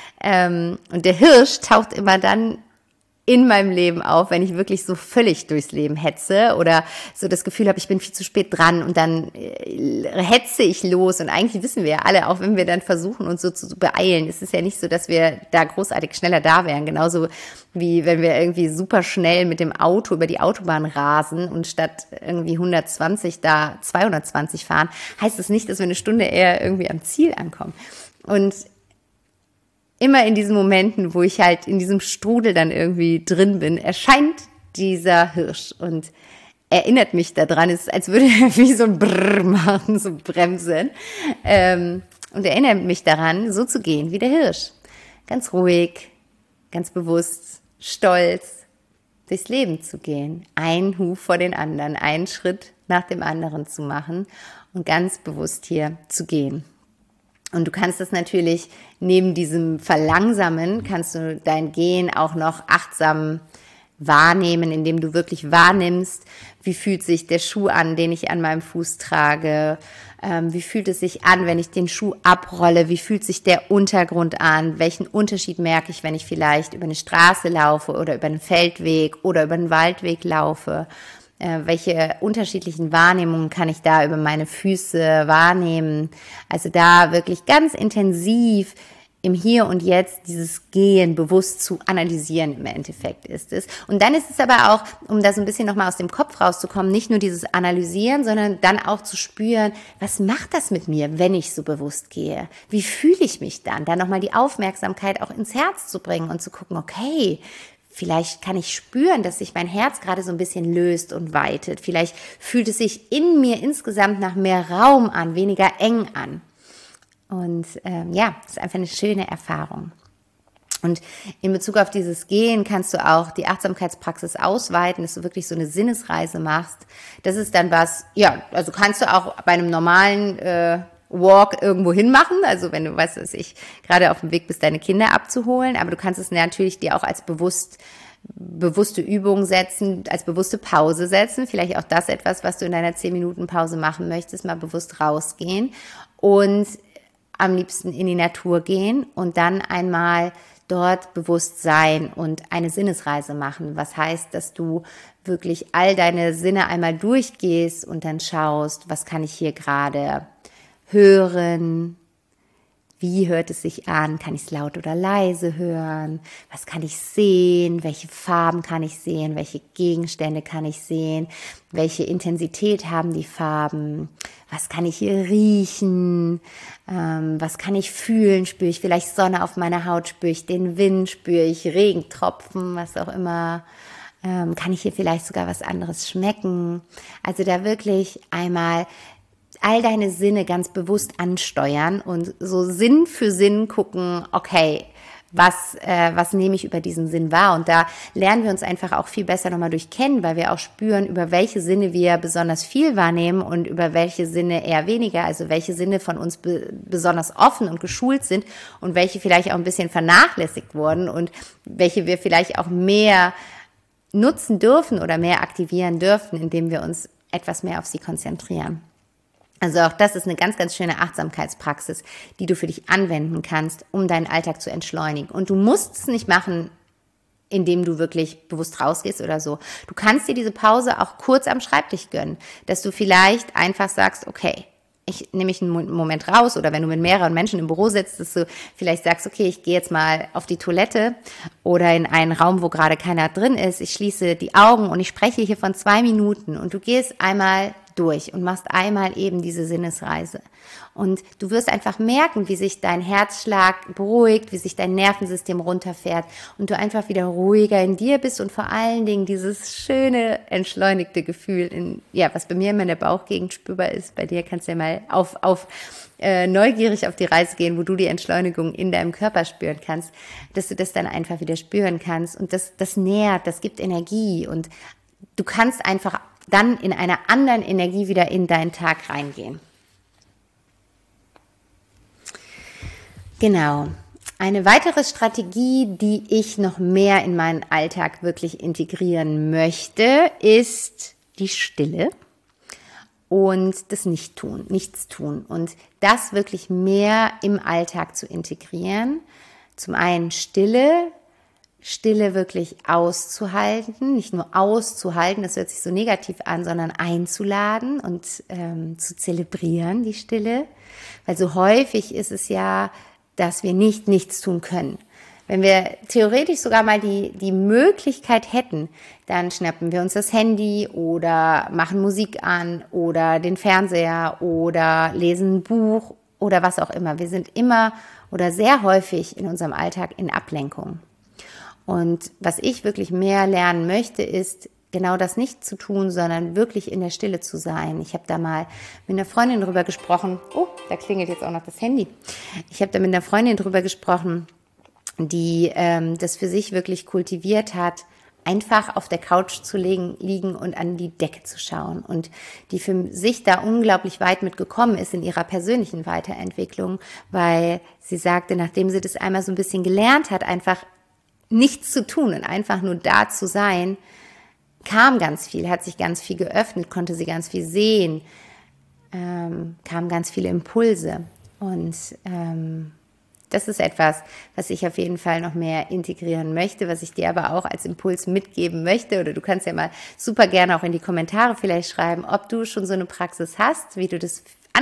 Ähm, und der Hirsch taucht immer dann in meinem Leben auf, wenn ich wirklich so völlig durchs Leben hetze oder so das Gefühl habe, ich bin viel zu spät dran und dann hetze ich los und eigentlich wissen wir ja alle, auch wenn wir dann versuchen, uns so zu beeilen, ist es ja nicht so, dass wir da großartig schneller da wären, genauso wie wenn wir irgendwie super schnell mit dem Auto über die Autobahn rasen und statt irgendwie hundertzwanzig da zweihundertzwanzig fahren, heißt es nicht, dass wir eine Stunde eher irgendwie am Ziel ankommen. Und immer in diesen Momenten, wo ich halt in diesem Strudel dann irgendwie drin bin, erscheint dieser Hirsch und erinnert mich daran, es ist, als würde er wie so ein Brrr machen, so bremsen, ähm, und erinnert mich daran, so zu gehen wie der Hirsch. Ganz ruhig, ganz bewusst, stolz, durchs Leben zu gehen. Ein Huf vor den anderen, einen Schritt nach dem anderen zu machen und ganz bewusst hier zu gehen. Und du kannst das natürlich neben diesem Verlangsamen, kannst du dein Gehen auch noch achtsam wahrnehmen, indem du wirklich wahrnimmst, wie fühlt sich der Schuh an, den ich an meinem Fuß trage, ähm, wie fühlt es sich an, wenn ich den Schuh abrolle, wie fühlt sich der Untergrund an, welchen Unterschied merke ich, wenn ich vielleicht über eine Straße laufe oder über einen Feldweg oder über einen Waldweg laufe. Welche unterschiedlichen Wahrnehmungen kann ich da über meine Füße wahrnehmen? Also da wirklich ganz intensiv im Hier und Jetzt dieses Gehen bewusst zu analysieren im Endeffekt ist es. Und dann ist es aber auch, um da so ein bisschen nochmal aus dem Kopf rauszukommen, nicht nur dieses Analysieren, sondern dann auch zu spüren, was macht das mit mir, wenn ich so bewusst gehe? Wie fühle ich mich dann? Dann nochmal die Aufmerksamkeit auch ins Herz zu bringen und zu gucken, okay, vielleicht kann ich spüren, dass sich mein Herz gerade so ein bisschen löst und weitet. Vielleicht fühlt es sich in mir insgesamt nach mehr Raum an, weniger eng an. Und ähm, ja, das ist einfach eine schöne Erfahrung. Und in Bezug auf dieses Gehen kannst du auch die Achtsamkeitspraxis ausweiten, dass du wirklich so eine Sinnesreise machst. Das ist dann was, ja, also kannst du auch bei einem normalen äh, Walk irgendwo hin machen, also wenn du, weißt was ich, gerade auf dem Weg bist, deine Kinder abzuholen, aber du kannst es natürlich dir auch als bewusst bewusste Übung setzen, als bewusste Pause setzen, vielleicht auch das etwas, was du in deiner zehn Minuten Pause machen möchtest, mal bewusst rausgehen und am liebsten in die Natur gehen und dann einmal dort bewusst sein und eine Sinnesreise machen. Was heißt, dass du wirklich all deine Sinne einmal durchgehst und dann schaust, was kann ich hier gerade hören? Wie hört es sich an? Kann ich es laut oder leise hören? Was kann ich sehen? Welche Farben kann ich sehen? Welche Gegenstände kann ich sehen? Welche Intensität haben die Farben? Was kann ich hier riechen? Ähm, was kann ich fühlen? Spüre ich vielleicht Sonne auf meiner Haut? Spüre ich den Wind? Spüre ich Regentropfen? Was auch immer. Ähm, kann ich hier vielleicht sogar was anderes schmecken? Also da wirklich einmal all deine Sinne ganz bewusst ansteuern und so Sinn für Sinn gucken, okay, was äh, was nehme ich über diesen Sinn wahr? Und da lernen wir uns einfach auch viel besser nochmal durch kennen, weil wir auch spüren, über welche Sinne wir besonders viel wahrnehmen und über welche Sinne eher weniger, also welche Sinne von uns be- besonders offen und geschult sind und welche vielleicht auch ein bisschen vernachlässigt wurden und welche wir vielleicht auch mehr nutzen dürfen oder mehr aktivieren dürfen, indem wir uns etwas mehr auf sie konzentrieren. Also auch das ist eine ganz, ganz schöne Achtsamkeitspraxis, die du für dich anwenden kannst, um deinen Alltag zu entschleunigen. Und du musst es nicht machen, indem du wirklich bewusst rausgehst oder so. Du kannst dir diese Pause auch kurz am Schreibtisch gönnen, dass du vielleicht einfach sagst, okay, ich nehme mich einen Moment raus, oder wenn du mit mehreren Menschen im Büro sitzt, dass du vielleicht sagst, okay, ich gehe jetzt mal auf die Toilette oder in einen Raum, wo gerade keiner drin ist. Ich schließe die Augen und ich spreche hier von zwei Minuten und du gehst einmal durch und machst einmal eben diese Sinnesreise. Und du wirst einfach merken, wie sich dein Herzschlag beruhigt, wie sich dein Nervensystem runterfährt und du einfach wieder ruhiger in dir bist und vor allen Dingen dieses schöne, entschleunigte Gefühl, in, ja, was bei mir immer in der Bauchgegend spürbar ist. Bei dir kannst du ja mal auf, auf äh, neugierig auf die Reise gehen, wo du die Entschleunigung in deinem Körper spüren kannst, dass du das dann einfach wieder spüren kannst. Und das, das nährt, das gibt Energie und du kannst einfach dann in einer anderen Energie wieder in deinen Tag reingehen. Genau. Eine weitere Strategie, die ich noch mehr in meinen Alltag wirklich integrieren möchte, ist die Stille und das Nichttun, Nichtstun. Und das wirklich mehr im Alltag zu integrieren. Zum einen Stille, Stille wirklich auszuhalten, nicht nur auszuhalten, das hört sich so negativ an, sondern einzuladen und ähm, zu zelebrieren, die Stille. Weil so häufig ist es ja, dass wir nicht nichts tun können. Wenn wir theoretisch sogar mal die, die Möglichkeit hätten, dann schnappen wir uns das Handy oder machen Musik an oder den Fernseher oder lesen ein Buch oder was auch immer. Wir sind immer oder sehr häufig in unserem Alltag in Ablenkung. Und was ich wirklich mehr lernen möchte, ist genau das nicht zu tun, sondern wirklich in der Stille zu sein. Ich habe da mal mit einer Freundin drüber gesprochen. Oh, da klingelt jetzt auch noch das Handy. Ich habe da mit einer Freundin drüber gesprochen, die ähm, das für sich wirklich kultiviert hat, einfach auf der Couch zu legen, liegen und an die Decke zu schauen. Und die für sich da unglaublich weit mitgekommen ist in ihrer persönlichen Weiterentwicklung, weil sie sagte, nachdem sie das einmal so ein bisschen gelernt hat, einfach nichts zu tun und einfach nur da zu sein, kam ganz viel, hat sich ganz viel geöffnet, konnte sie ganz viel sehen, ähm, kamen ganz viele Impulse. Und ähm, das ist etwas, was ich auf jeden Fall noch mehr integrieren möchte, was ich dir aber auch als Impuls mitgeben möchte. Oder du kannst ja mal super gerne auch in die Kommentare vielleicht schreiben, ob du schon so eine Praxis hast, wie du das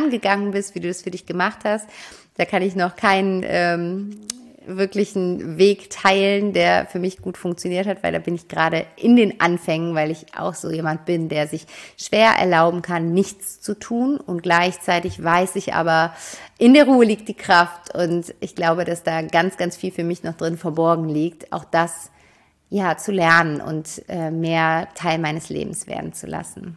angegangen bist, wie du das für dich gemacht hast. Da kann ich noch keinen ähm, wirklichen Weg teilen, der für mich gut funktioniert hat, weil da bin ich gerade in den Anfängen, weil ich auch so jemand bin, der sich schwer erlauben kann, nichts zu tun, und gleichzeitig weiß ich aber, in der Ruhe liegt die Kraft, und ich glaube, dass da ganz, ganz viel für mich noch drin verborgen liegt, auch das ja zu lernen und äh, mehr Teil meines Lebens werden zu lassen.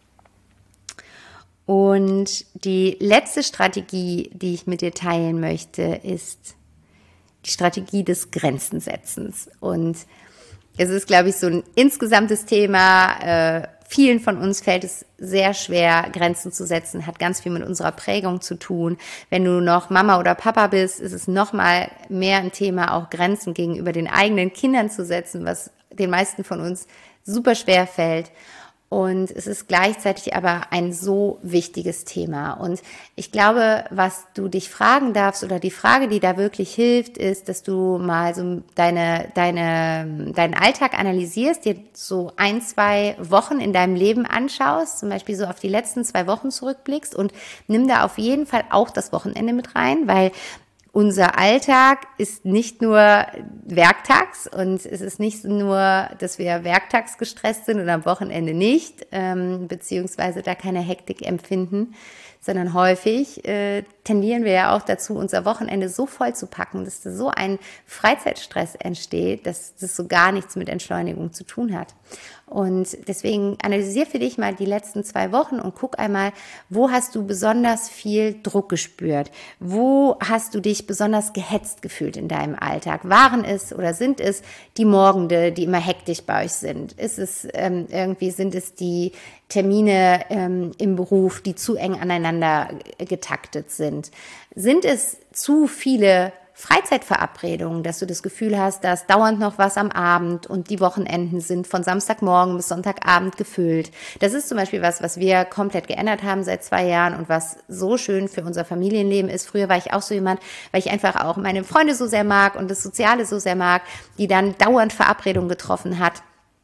Und die letzte Strategie, die ich mit dir teilen möchte, ist die Strategie des Grenzensetzens. Und es ist, glaube ich, so ein insgesamtes Thema. Äh, vielen von uns fällt es sehr schwer, Grenzen zu setzen, hat ganz viel mit unserer Prägung zu tun. Wenn du noch Mama oder Papa bist, ist es noch mal mehr ein Thema, auch Grenzen gegenüber den eigenen Kindern zu setzen, was den meisten von uns super schwer fällt. Und es ist gleichzeitig aber ein so wichtiges Thema. Und ich glaube, was du dich fragen darfst, oder die Frage, die da wirklich hilft, ist, dass du mal so deine, deine, deinen Alltag analysierst, dir so ein, zwei Wochen in deinem Leben anschaust, zum Beispiel so auf die letzten zwei Wochen zurückblickst, und nimm da auf jeden Fall auch das Wochenende mit rein, weil unser Alltag ist nicht nur werktags, und es ist nicht nur, dass wir werktags gestresst sind und am Wochenende nicht, ähm, beziehungsweise da keine Hektik empfinden, sondern häufig äh, tendieren wir ja auch dazu, unser Wochenende so voll zu packen, dass da so ein Freizeitstress entsteht, dass das so gar nichts mit Entschleunigung zu tun hat. Und deswegen analysier für dich mal die letzten zwei Wochen und guck einmal, wo hast du besonders viel Druck gespürt? Wo hast du dich besonders gehetzt gefühlt in deinem Alltag? Waren es oder sind es die Morgende, die immer hektisch bei euch sind? Ist es ähm, irgendwie, sind es die Termine ähm, im Beruf, die zu eng aneinander getaktet sind? Sind es zu viele Freizeitverabredungen, dass du das Gefühl hast, da ist dauernd noch was am Abend und die Wochenenden sind von Samstagmorgen bis Sonntagabend gefüllt? Das ist zum Beispiel was, was wir komplett geändert haben seit zwei Jahren und was so schön für unser Familienleben ist. Früher war ich auch so jemand, weil ich einfach auch meine Freunde so sehr mag und das Soziale so sehr mag, die dann dauernd Verabredungen getroffen hat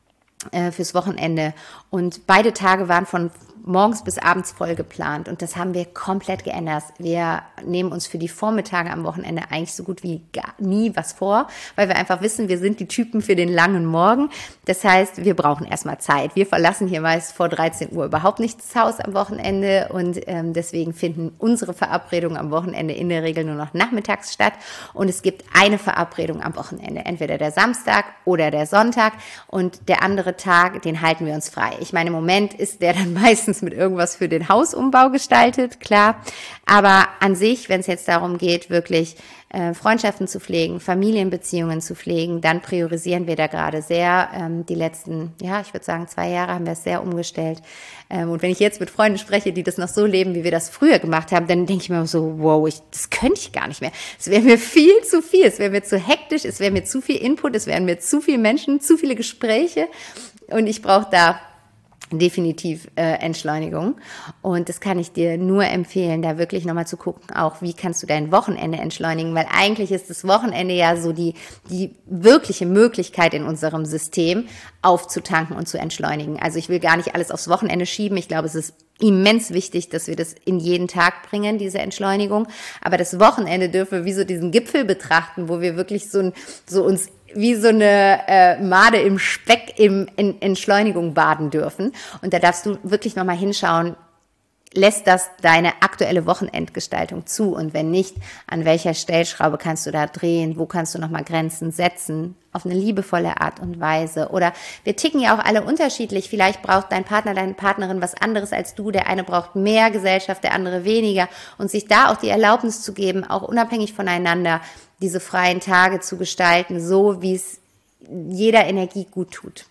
äh, fürs Wochenende. Und beide Tage waren von morgens bis abends voll geplant, und das haben wir komplett geändert. Wir nehmen uns für die Vormittage am Wochenende eigentlich so gut wie gar nie was vor, weil wir einfach wissen, wir sind die Typen für den langen Morgen. Das heißt, wir brauchen erstmal Zeit. Wir verlassen hier meist vor dreizehn Uhr überhaupt nicht das Haus am Wochenende, und ähm, deswegen finden unsere Verabredungen am Wochenende in der Regel nur noch nachmittags statt, und es gibt eine Verabredung am Wochenende, entweder der Samstag oder der Sonntag, und der andere Tag, den halten wir uns frei. Ich meine, im Moment ist der dann meistens mit irgendwas für den Hausumbau gestaltet, klar. Aber an sich, wenn es jetzt darum geht, wirklich äh, Freundschaften zu pflegen, Familienbeziehungen zu pflegen, dann priorisieren wir da gerade sehr. Ähm, die letzten, ja, ich würde sagen, zwei Jahre haben wir es sehr umgestellt. Ähm, und wenn ich jetzt mit Freunden spreche, die das noch so leben, wie wir das früher gemacht haben, dann denke ich mir so, wow, ich, das könnte ich gar nicht mehr. Es wäre mir viel zu viel, es wäre mir zu hektisch, es wäre mir zu viel Input, es wären mir zu viele Menschen, zu viele Gespräche, und ich brauche da definitiv äh, Entschleunigung, und das kann ich dir nur empfehlen, da wirklich nochmal zu gucken, auch wie kannst du dein Wochenende entschleunigen, weil eigentlich ist das Wochenende ja so die die wirkliche Möglichkeit in unserem System aufzutanken und zu entschleunigen. Also ich will gar nicht alles aufs Wochenende schieben, ich glaube, es ist immens wichtig, dass wir das in jeden Tag bringen, diese Entschleunigung, aber das Wochenende dürfen wir wie so diesen Gipfel betrachten, wo wir wirklich so, ein, so uns wie so eine äh, Made im Speck im, in Entschleunigung baden dürfen. Und da darfst du wirklich nochmal hinschauen, lässt das deine aktuelle Wochenendgestaltung zu? Und wenn nicht, an welcher Stellschraube kannst du da drehen? Wo kannst du nochmal Grenzen setzen? Auf eine liebevolle Art und Weise. Oder wir ticken ja auch alle unterschiedlich. Vielleicht braucht dein Partner, deine Partnerin was anderes als du. Der eine braucht mehr Gesellschaft, der andere weniger. Und sich da auch die Erlaubnis zu geben, auch unabhängig voneinander, diese freien Tage zu gestalten, so wie es jeder Energie gut tut.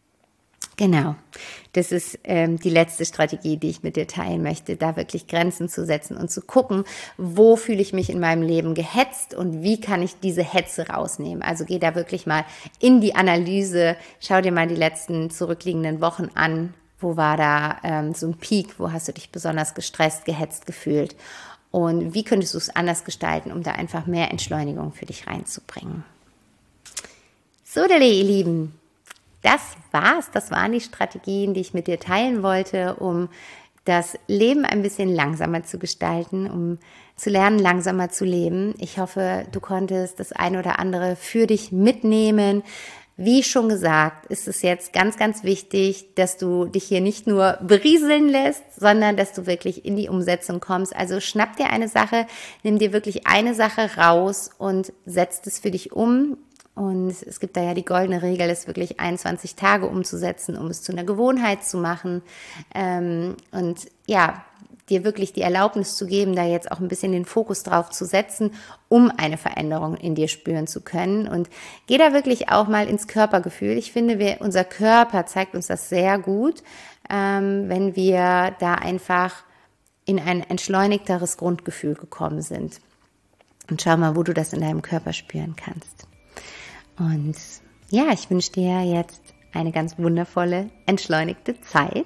Genau, das ist ähm, die letzte Strategie, die ich mit dir teilen möchte, da wirklich Grenzen zu setzen und zu gucken, wo fühle ich mich in meinem Leben gehetzt und wie kann ich diese Hetze rausnehmen. Also geh da wirklich mal in die Analyse, schau dir mal die letzten zurückliegenden Wochen an, wo war da ähm, so ein Peak, wo hast du dich besonders gestresst, gehetzt gefühlt, und wie könntest du es anders gestalten, um da einfach mehr Entschleunigung für dich reinzubringen. So, ihr Lieben, das war's. Das waren die Strategien, die ich mit dir teilen wollte, um das Leben ein bisschen langsamer zu gestalten, um zu lernen, langsamer zu leben. Ich hoffe, du konntest das eine oder andere für dich mitnehmen. Wie schon gesagt, ist es jetzt ganz, ganz wichtig, dass du dich hier nicht nur berieseln lässt, sondern dass du wirklich in die Umsetzung kommst. Also schnapp dir eine Sache, nimm dir wirklich eine Sache raus und setz es für dich um. Und es gibt da ja die goldene Regel, es wirklich einundzwanzig Tage umzusetzen, um es zu einer Gewohnheit zu machen. Und ja, dir wirklich die Erlaubnis zu geben, da jetzt auch ein bisschen den Fokus drauf zu setzen, um eine Veränderung in dir spüren zu können. Und geh da wirklich auch mal ins Körpergefühl. Ich finde, wir, unser Körper zeigt uns das sehr gut, ähm, wenn wir da einfach in ein entschleunigteres Grundgefühl gekommen sind. Und schau mal, wo du das in deinem Körper spüren kannst. Und ja, ich wünsche dir jetzt eine ganz wundervolle, entschleunigte Zeit.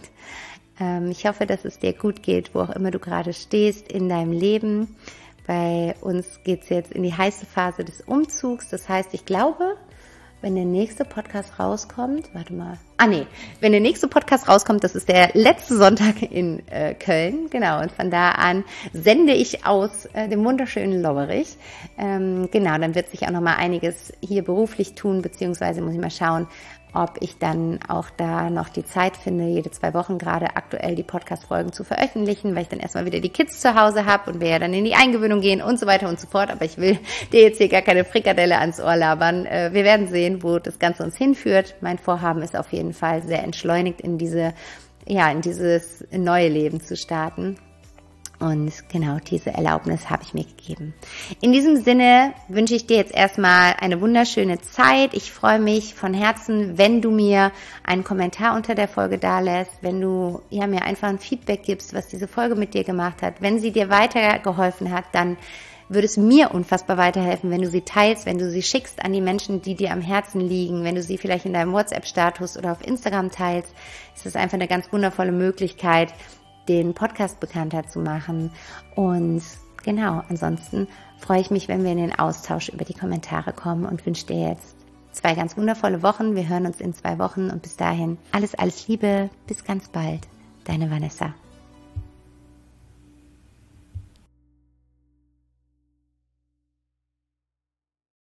Ich hoffe, dass es dir gut geht, wo auch immer du gerade stehst in deinem Leben. Bei uns geht es jetzt in die heiße Phase des Umzugs. Das heißt, ich glaube, wenn der nächste Podcast rauskommt, warte mal, ah nee, wenn der nächste Podcast rauskommt, das ist der letzte Sonntag in äh, Köln, genau, und von da an sende ich aus äh, dem wunderschönen Lobberich. Ähm, genau, dann wird sich auch noch mal einiges hier beruflich tun, beziehungsweise muss ich mal schauen, ob ich dann auch da noch die Zeit finde, jede zwei Wochen gerade aktuell die Podcast-Folgen zu veröffentlichen, weil ich dann erstmal wieder die Kids zu Hause habe und wir ja dann in die Eingewöhnung gehen und so weiter und so fort. Aber ich will dir jetzt hier gar keine Frikadelle ans Ohr labern. Wir werden sehen, wo das Ganze uns hinführt. Mein Vorhaben ist auf jeden Fall sehr entschleunigt in diese, ja, in dieses neue Leben zu starten. Und genau diese Erlaubnis habe ich mir gegeben. In diesem Sinne wünsche ich dir jetzt erstmal eine wunderschöne Zeit. Ich freue mich von Herzen, wenn du mir einen Kommentar unter der Folge dalässt, wenn du ja, mir einfach ein Feedback gibst, was diese Folge mit dir gemacht hat. Wenn sie dir weitergeholfen hat, dann würde es mir unfassbar weiterhelfen, wenn du sie teilst, wenn du sie schickst an die Menschen, die dir am Herzen liegen, wenn du sie vielleicht in deinem WhatsApp-Status oder auf Instagram teilst. Es ist einfach eine ganz wundervolle Möglichkeit, den Podcast bekannter zu machen. Und genau, ansonsten freue ich mich, wenn wir in den Austausch über die Kommentare kommen und wünsche dir jetzt zwei ganz wundervolle Wochen. Wir hören uns in zwei Wochen und bis dahin alles, alles Liebe. Bis ganz bald. Deine Vanessa.